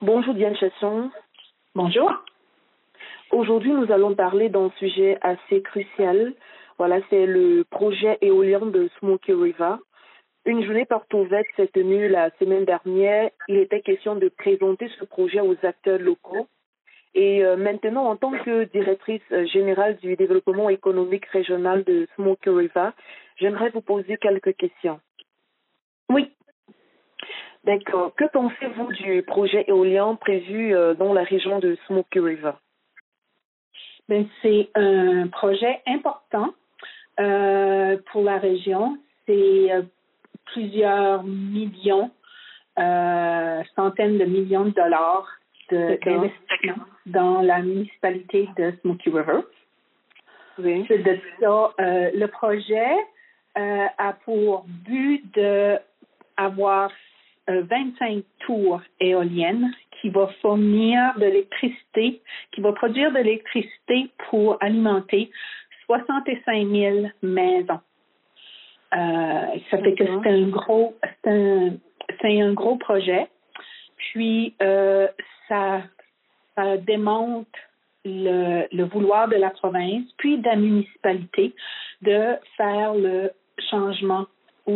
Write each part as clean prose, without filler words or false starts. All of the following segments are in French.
Bonjour Diane Chasson. Bonjour. Aujourd'hui, nous allons parler d'un sujet assez crucial. Voilà, c'est le projet éolien de Smoky River. Une journée porte ouverte s'est tenue la semaine dernière. Il était question de présenter ce projet aux acteurs locaux. Et maintenant, en tant que directrice générale du développement économique régional de Smoky River, j'aimerais vous poser quelques questions. Oui. D'accord. Que pensez-vous du projet éolien prévu dans la région de Smoky River? C'est un projet important pour la région. C'est plusieurs millions, centaines de millions de dollars d'investissement dans la municipalité de Smoky River. Oui. C'est de ça, le projet a pour but d'avoir 25 tours éoliennes qui va fournir de l'électricité, qui va produire de l'électricité pour alimenter 65 000 maisons. Ça fait que c'est un gros projet. Puis, ça démontre le vouloir de la province, puis de la municipalité, de faire le changement ou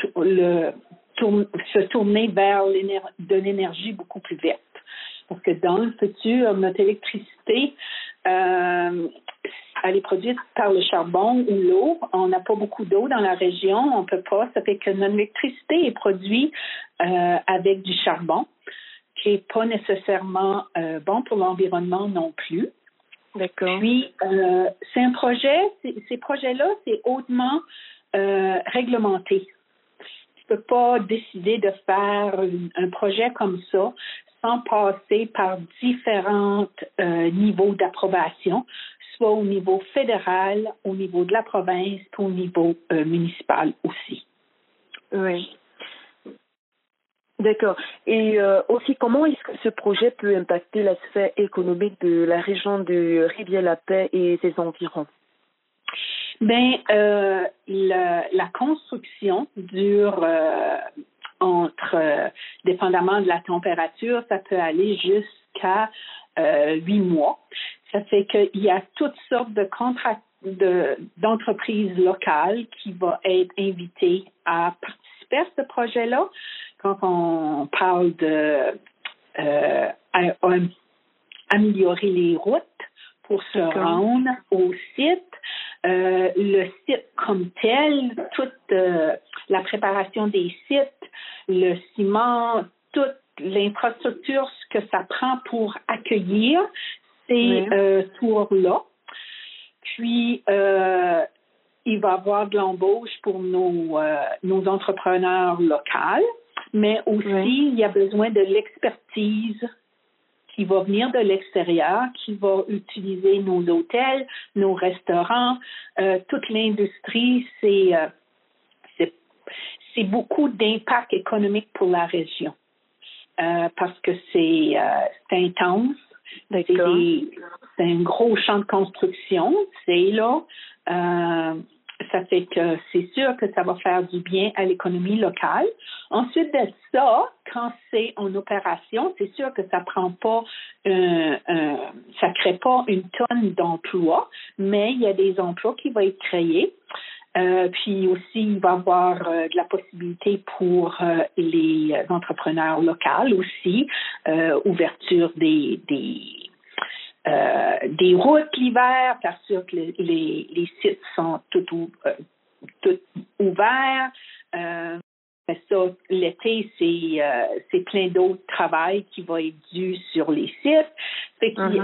se tourner vers de l'énergie beaucoup plus verte. Parce que dans le futur, notre électricité, elle est produite par le charbon ou l'eau. On n'a pas beaucoup d'eau dans la région. On peut pas. Ça fait que notre électricité est produite avec du charbon, qui n'est pas nécessairement bon pour l'environnement non plus. D'accord. Puis, c'est un projet, ces projets-là, c'est hautement réglementé. Tu ne peux pas décider de faire un projet comme ça sans passer par différents niveaux d'approbation, soit au niveau fédéral, au niveau de la province, puis au niveau municipal aussi. Oui. D'accord. Et aussi, comment est-ce que ce projet peut impacter la sphère économique de la région de Rivière-la-Paix et ses environs? La construction dure dépendamment de la température, ça peut aller jusqu'à 8 mois. Ça fait qu'il y a toutes sortes d'entreprises locales qui vont être invitées à participer à ce projet-là. Quand on parle de améliorer les routes pour se rendre au site, le site comme tel, toute la préparation des sites, le ciment, toute l'infrastructure, ce que ça prend pour accueillir ces tours-là. Puis, il va y avoir de l'embauche pour nos entrepreneurs locaux, mais aussi, il y a besoin de l'expertise qui va venir de l'extérieur, qui va utiliser nos hôtels, nos restaurants, toute l'industrie. C'est beaucoup d'impact économique pour la région parce que c'est intense. C'est un gros champ de construction. C'est là. Ça fait que c'est sûr que ça va faire du bien à l'économie locale. Ensuite de ça, quand c'est en opération, c'est sûr que ça prend pas, ça crée pas une tonne d'emplois, mais il y a des emplois qui vont être créés. Puis aussi, il va y avoir de la possibilité pour les entrepreneurs locaux aussi, ouverture des routes l'hiver, parce que les sites sont tout ouverts. Ça, l'été, c'est plein d'autres travail qui va être dû sur les sites. Fait que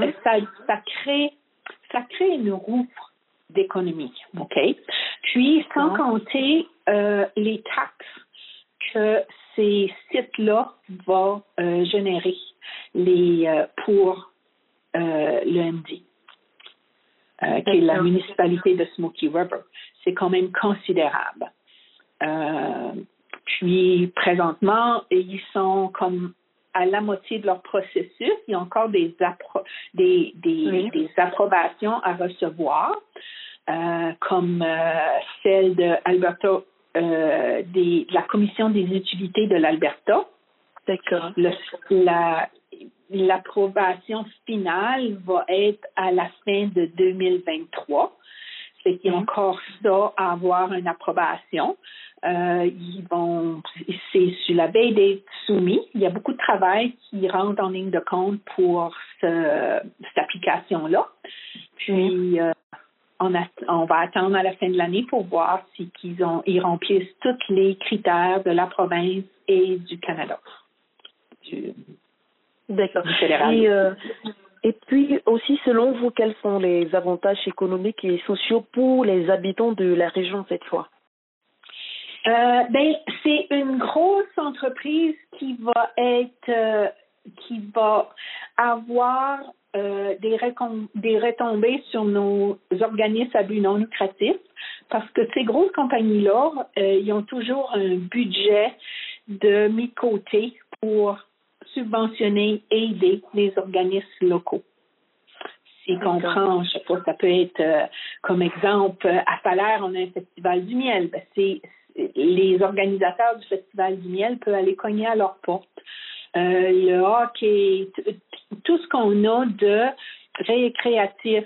ça crée une roue d'économie, OK? Puis, sans compter les taxes que ces sites-là vont générer pour l'EMD, qui est la municipalité de Smoky River. C'est quand même considérable. Puis, présentement, ils sont comme à la moitié de leur processus. Il y a encore des approbations à recevoir, comme celle de Alberta, de la Commission des utilités de l'Alberta. D'accord. l'approbation finale va être à la fin de 2023. C'est qu'il y a encore ça à avoir une approbation. C'est sur la veille d'être soumis. Il y a beaucoup de travail qui rentre en ligne de compte pour cette application-là. Puis, on va attendre à la fin de l'année pour voir ils remplissent tous les critères de la province et du Canada. D'accord. Du fédéral. Et puis aussi, selon vous, quels sont les avantages économiques et sociaux pour les habitants de la région cette fois? C'est une grosse entreprise qui va avoir des retombées sur nos organismes à but non lucratif, parce que ces grosses compagnies-là, ils ont toujours un budget de mis de côté pour subventionner et aider les organismes locaux. Si on prend, je sais pas, ça peut être comme exemple, à Falaire, on a un festival du miel. Les organisateurs du festival du miel peuvent aller cogner à leur porte. Le hockey, tout ce qu'on a de récréatif,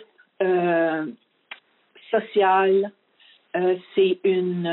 social, c'est une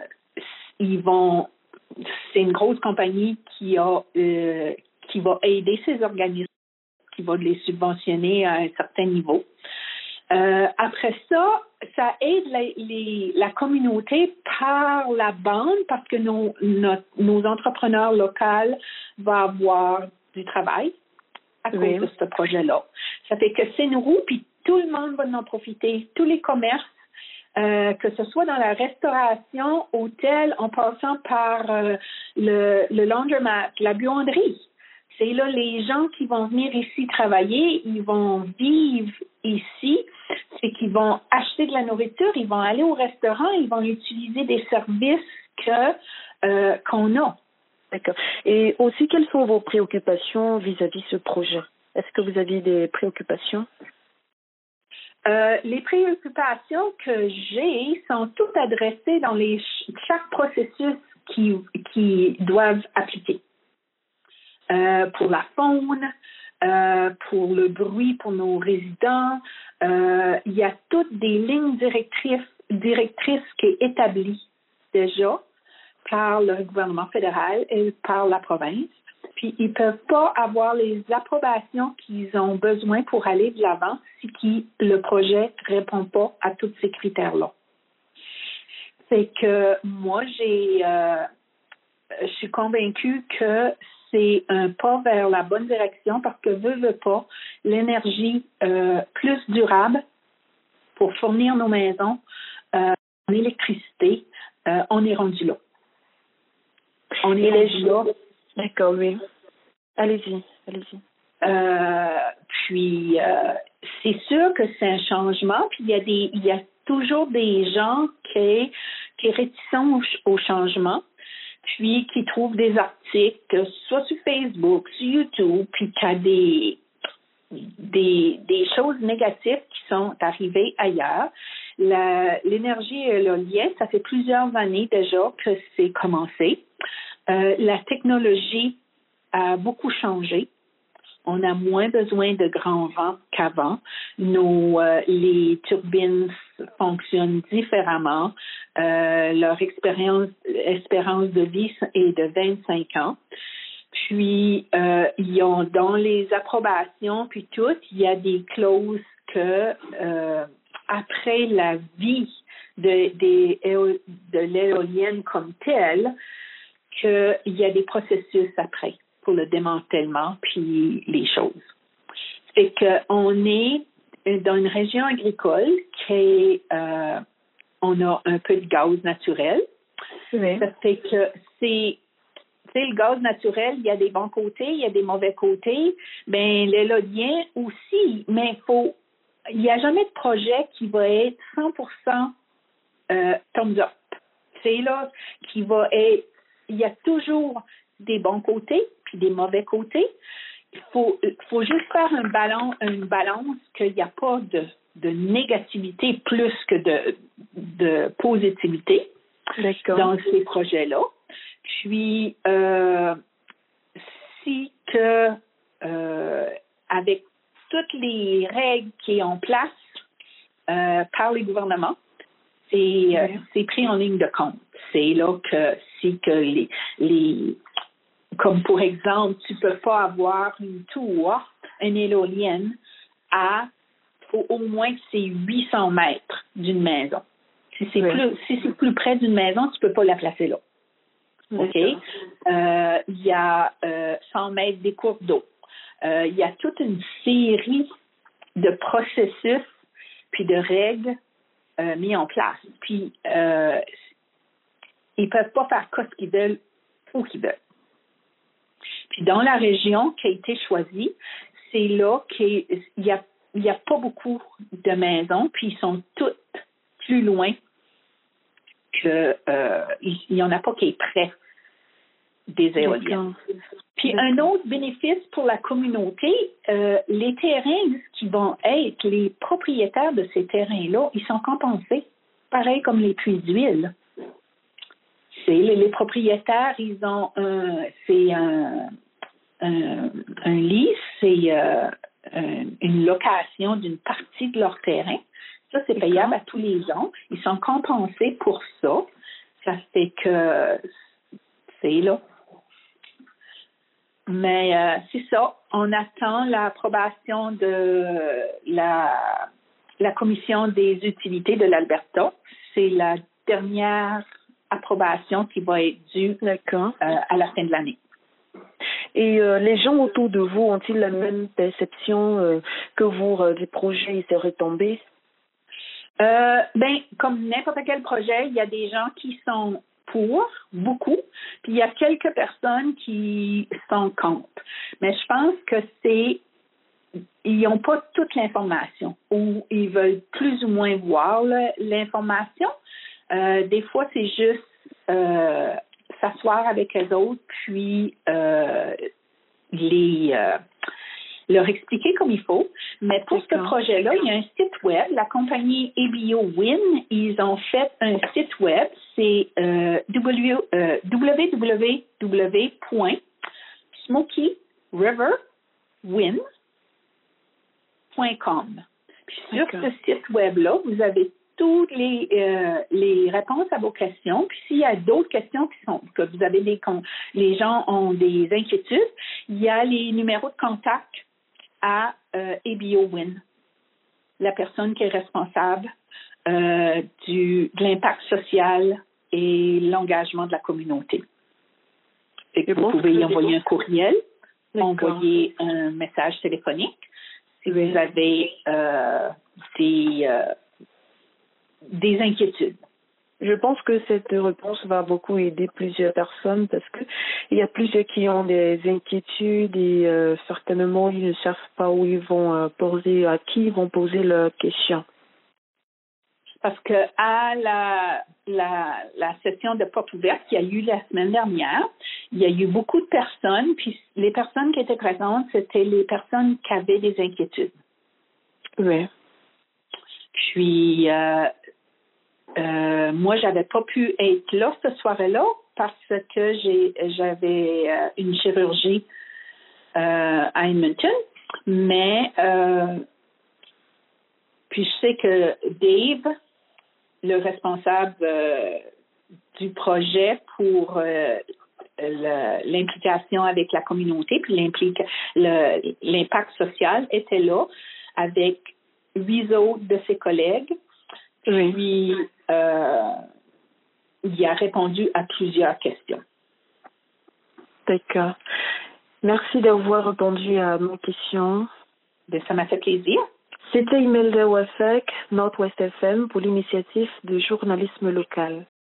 grosse compagnie qui va aider ces organismes, qui va les subventionner à un certain niveau. Après ça aide la communauté par la bande parce que nos entrepreneurs locaux vont avoir du travail à cause de ce projet-là. Ça fait que c'est une roue, puis tout le monde va en profiter, tous les commerces, que ce soit dans la restauration, hôtel, en passant par le laundromat, la buanderie. C'est là les gens qui vont venir ici travailler, ils vont vivre ici, c'est qu'ils vont acheter de la nourriture, ils vont aller au restaurant, ils vont utiliser des services qu'on a. D'accord. Et aussi, quelles sont vos préoccupations vis-à-vis de ce projet? Est-ce que vous avez des préoccupations? Les préoccupations que j'ai sont toutes adressées dans chaque processus qui doivent appliquer. Pour la faune, pour le bruit pour nos résidents, il y a toutes des lignes directrices qui est établies déjà par le gouvernement fédéral et par la province. Puis, ils ne peuvent pas avoir les approbations qu'ils ont besoin pour aller de l'avant si le projet ne répond pas à tous ces critères-là. C'est que moi, je suis convaincue que c'est un pas vers la bonne direction parce que veut pas, l'énergie plus durable pour fournir nos maisons en électricité, on est rendu là. On est rendu là. D'accord, oui. Allez-y. Puis, c'est sûr que c'est un changement. Puis, il y a toujours des gens qui sont réticents au changement, puis qui trouvent des articles, soit sur Facebook, sur YouTube, puis qu'il y a des choses négatives qui sont arrivées ailleurs. L'énergie éolienne, ça fait plusieurs années déjà que c'est commencé. La technologie a beaucoup changé. On a moins besoin de grands vents qu'avant. Les turbines fonctionnent différemment. Leur espérance de vie est de 25 ans. Puis, ils ont dans les approbations, puis tout, il y a des clauses que après la vie de l'éolienne comme telle, qu'il y a des processus après pour le démantèlement puis les choses. C'est qu'on est dans une région agricole qui on a un peu de gaz naturel. Oui. Ça fait que le gaz naturel, il y a des bons côtés, il y a des mauvais côtés. Ben l'éolien aussi, mais il n'y a jamais de projet qui va être 100% thumbs up. C'est là qui va être. Il y a toujours des bons côtés puis des mauvais côtés. Il faut juste faire une balance qu'il n'y a pas de négativité plus que de positivité. D'accord. Dans ces projets-là. Puis, si que avec toutes les règles qui sont en place par les gouvernements, c'est pris en ligne de compte. C'est là que les comme pour exemple, tu peux pas avoir une tour, une éolienne faut au moins que c'est 800 mètres d'une maison. Si c'est plus près d'une maison, tu peux pas la placer là. OK? Il y a 100 mètres des cours d'eau. Il y a toute une série de processus puis de règles mis en place. Puis, ils peuvent pas faire ce qu'ils veulent où qu'ils veulent. Puis, dans la région qui a été choisie, c'est là qu'il y a pas beaucoup de maisons, puis ils sont toutes plus loin que il y en a pas qui est près des éoliennes. Puis un autre bénéfice pour la communauté, les terrains qui vont être les propriétaires de ces terrains-là, ils sont compensés, pareil comme les puits d'huile. Les propriétaires, ils ont un lease, c'est une location d'une partie de leur terrain. Ça, c'est payable à tous les ans. Ils sont compensés pour ça. Ça fait que c'est là. Mais c'est ça. On attend l'approbation de la Commission des utilités de l'Alberta. C'est la dernière approbation qui va être due à la fin de l'année. Et les gens autour de vous ont-ils la même perception que vous du projet il serait tombé? Comme n'importe quel projet, il y a des gens qui sont pour, beaucoup, puis il y a quelques personnes qui sont contre. Mais je pense que ils n'ont pas toute l'information ou ils veulent plus ou moins voir l'information. Des fois, c'est juste s'asseoir avec eux autres, puis leur expliquer comme il faut. Mais pour ce projet-là, il y a un site web. La compagnie ABO Wind, ils ont fait un site web. C'est www.smokeyriverwind.com. Puis sur ce site web-là, vous avez toutes les réponses à vos questions. Puis s'il y a d'autres questions que vous avez les gens ont des inquiétudes, il y a les numéros de contact à ABO Wind, la personne qui est responsable de l'impact social et l'engagement de la communauté. Et vous pouvez y envoyer un courriel, envoyer un message téléphonique si vous avez des inquiétudes. Je pense que cette réponse va beaucoup aider plusieurs personnes parce que il y a plusieurs qui ont des inquiétudes et certainement ils ne savent pas où ils vont poser, à qui ils vont poser leurs questions. Parce que à la session de porte ouverte qui a eu la semaine dernière, il y a eu beaucoup de personnes, puis les personnes qui étaient présentes, c'était les personnes qui avaient des inquiétudes. Oui. Puis moi, j'avais pas pu être là ce soir-là parce que j'avais une chirurgie à Edmonton, mais puis je sais que Dave, le responsable du projet pour l'implication avec la communauté, puis l'impact social, était là avec 8 autres de ses collègues. Oui. Puis, il a répondu à plusieurs questions. D'accord. Merci d'avoir répondu à nos questions. Ça m'a fait plaisir. C'était Imelda Wassek, Northwest FM, pour l'initiative de journalisme local.